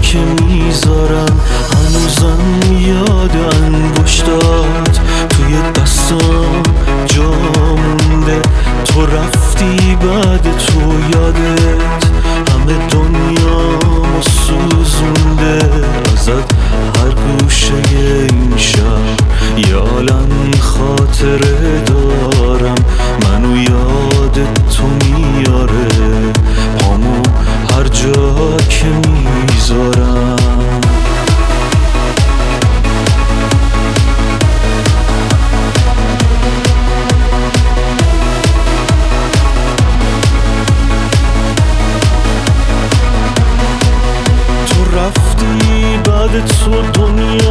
که میذارم هنوزم یاد انگشتات توی دستام جا مونده. تو رفتی بعد تو یادت همه دنیامو سوزونده. ازت هر گوشه این شهر یه عالم خاطره دارم. منو یادت تو میاره پامو هر جا که میذارم. تو رفتی بعد تو دنیا